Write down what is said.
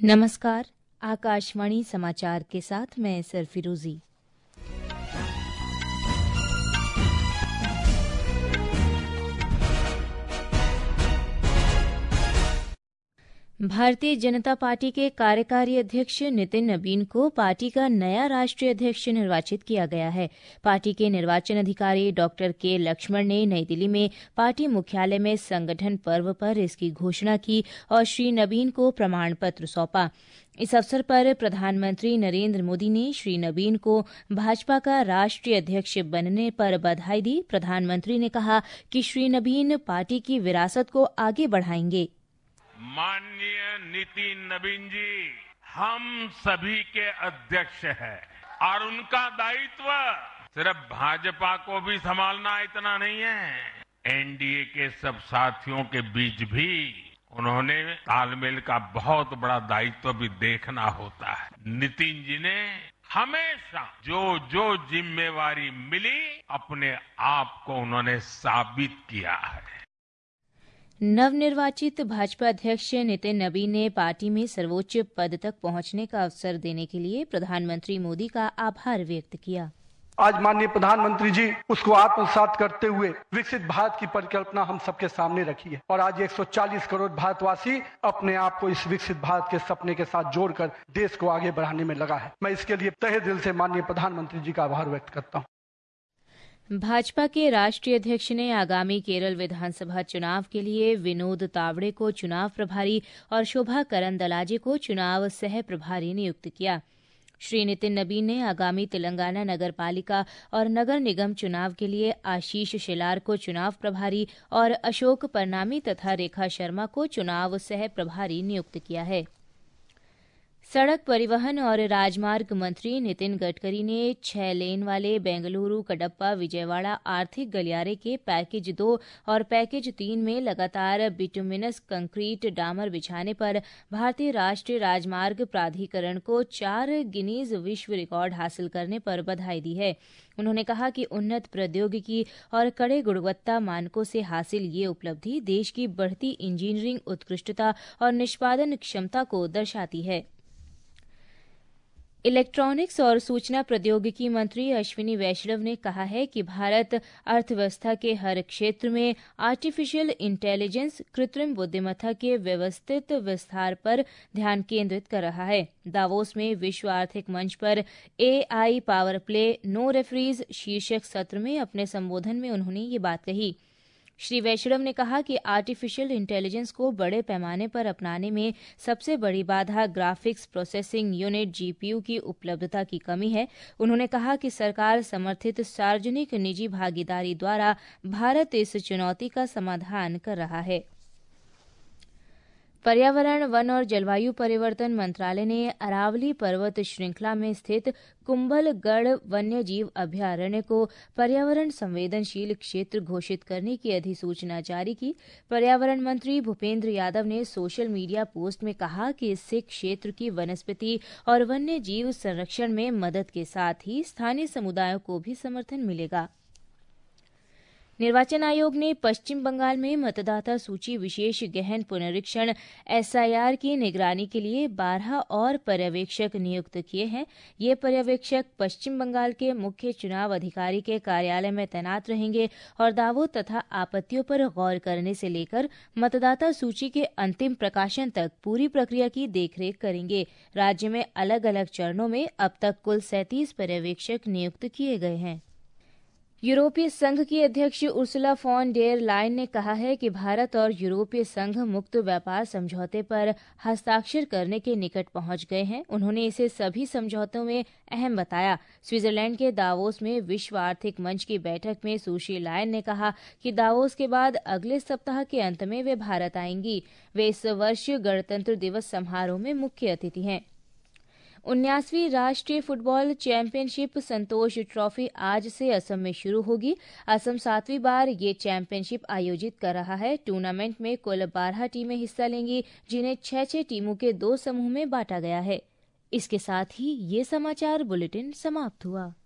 नमस्कार। आकाशवाणी समाचार के साथ मैं सरफिरोजी। भारतीय जनता पार्टी के कार्यकारी अध्यक्ष नितिन नबीन को पार्टी का नया राष्ट्रीय अध्यक्ष निर्वाचित किया गया है। पार्टी के निर्वाचन अधिकारी डॉक्टर के लक्ष्मण ने नई दिल्ली में पार्टी मुख्यालय में संगठन पर्व पर इसकी घोषणा की और श्री नबीन को प्रमाण पत्र सौंपा। इस अवसर पर प्रधानमंत्री नरेंद्र मोदी ने श्री नबीन को भाजपा का राष्ट्रीय अध्यक्ष बनने पर बधाई दी। प्रधानमंत्री ने कहा कि श्री नबीन पार्टी की विरासत को आगे बढ़ाएंगे। माननीय नितिन नबीन जी हम सभी के अध्यक्ष हैं और उनका दायित्व सिर्फ भाजपा को भी संभालना इतना नहीं है, एनडीए के सब साथियों के बीच भी उन्होंने तालमेल का बहुत बड़ा दायित्व भी देखना होता है। नितिन जी ने हमेशा जो जिम्मेवारी मिली अपने आप को उन्होंने साबित किया है। नवनिर्वाचित भाजपा अध्यक्ष नितिन नबीन ने पार्टी में सर्वोच्च पद तक पहुंचने का अवसर देने के लिए प्रधानमंत्री मोदी का आभार व्यक्त किया। आज माननीय प्रधानमंत्री जी उसको आत्मसात करते हुए विकसित भारत की परिकल्पना हम सबके सामने रखी है और आज 140 करोड़ भारतवासी अपने आप को इस विकसित भारत के सपने के साथ जोड़कर देश को आगे बढ़ाने में लगा है। मैं इसके लिए तहे दिल से माननीय प्रधानमंत्री जी का आभार व्यक्त करता हूँ। भाजपा के राष्ट्रीय अध्यक्ष ने आगामी केरल विधानसभा चुनाव के लिए विनोद तावड़े को चुनाव प्रभारी और शोभा करंदलाजे को चुनाव सह प्रभारी नियुक्त किया। श्री नितिन नबीन ने आगामी तेलंगाना नगर पालिका और नगर निगम चुनाव के लिए आशीष शेलार को चुनाव प्रभारी और अशोक परनामी तथा रेखा शर्मा को चुनाव सह प्रभारी नियुक्त किया है। सड़क परिवहन और राजमार्ग मंत्री नितिन गडकरी ने 6 लेन वाले बेंगलुरु कडप्पा विजयवाड़ा आर्थिक गलियारे के पैकेज 2 और पैकेज 3 में लगातार बिटुमिनस कंक्रीट डामर बिछाने पर भारतीय राष्ट्रीय राजमार्ग प्राधिकरण को 4 गिनीज विश्व रिकॉर्ड हासिल करने पर बधाई दी है। उन्होंने कहा कि उन्नत प्रौद्योगिकी और कड़े गुणवत्ता मानकों से हासिल ये उपलब्धि देश की बढ़ती इंजीनियरिंग उत्कृष्टता और निष्पादन क्षमता को दर्शाती है। इलेक्ट्रॉनिक्स और सूचना प्रौद्योगिकी मंत्री अश्विनी वैष्णव ने कहा है कि भारत अर्थव्यवस्था के हर क्षेत्र में आर्टिफिशियल इंटेलिजेंस कृत्रिम बुद्धिमत्ता के व्यवस्थित विस्तार पर ध्यान केंद्रित कर रहा है। दावोस में विश्व आर्थिक मंच पर AI power play no referees शीर्षक सत्र में अपने संबोधन में उन्होंने ये बात कही। श्री वैष्णव ने कहा कि आर्टिफिशियल इंटेलिजेंस को बड़े पैमाने पर अपनाने में सबसे बड़ी बाधा ग्राफिक्स प्रोसेसिंग यूनिट GPU की उपलब्धता की कमी है। उन्होंने कहा कि सरकार समर्थित सार्वजनिक निजी भागीदारी द्वारा भारत इस चुनौती का समाधान कर रहा है। पर्यावरण, वन और जलवायु परिवर्तन मंत्रालय ने अरावली पर्वत श्रृंखला में स्थित कुंभलगढ़ वन्यजीव अभयारण्य को पर्यावरण संवेदनशील क्षेत्र घोषित करने की अधिसूचना जारी की। पर्यावरण मंत्री भूपेंद्र यादव ने सोशल मीडिया पोस्ट में कहा कि इससे क्षेत्र की वनस्पति और वन्यजीव संरक्षण में मदद के साथ ही स्थानीय समुदायों को भी समर्थन मिलेगा। निर्वाचन आयोग ने पश्चिम बंगाल में मतदाता सूची विशेष गहन पुनरीक्षण SIR की निगरानी के लिए 12 और पर्यवेक्षक नियुक्त किए हैं। ये पर्यवेक्षक पश्चिम बंगाल के मुख्य चुनाव अधिकारी के कार्यालय में तैनात रहेंगे और दावों तथा आपत्तियों पर गौर करने से लेकर मतदाता सूची के अंतिम प्रकाशन तक पूरी प्रक्रिया की देखरेख करेंगे। राज्य में अलग अलग चरणों में अब तक कुल 37 पर्यवेक्षक नियुक्त किए गए हैं। यूरोपीय संघ की अध्यक्ष उर्सुला फॉन डेर लायन ने कहा है कि भारत और यूरोपीय संघ मुक्त व्यापार समझौते पर हस्ताक्षर करने के निकट पहुंच गए हैं। उन्होंने इसे सभी समझौतों में अहम बताया। स्विट्जरलैंड के दावोस में विश्व आर्थिक मंच की बैठक में सुश्री लायन ने कहा कि दावोस के बाद अगले सप्ताह के अंत में वे भारत आएंगी। वे इस वर्ष गणतंत्र दिवस समारोह में मुख्य अतिथि हैं। 19वीं राष्ट्रीय फुटबॉल चैंपियनशिप संतोष ट्रॉफी आज से असम में शुरू होगी। असम 7वीं बार ये चैंपियनशिप आयोजित कर रहा है। टूर्नामेंट में कुल 12 टीमें हिस्सा लेंगी, जिन्हें 6-6 टीमों के 2 समूह में बांटा गया है। इसके साथ ही ये समाचार बुलेटिन समाप्त हुआ।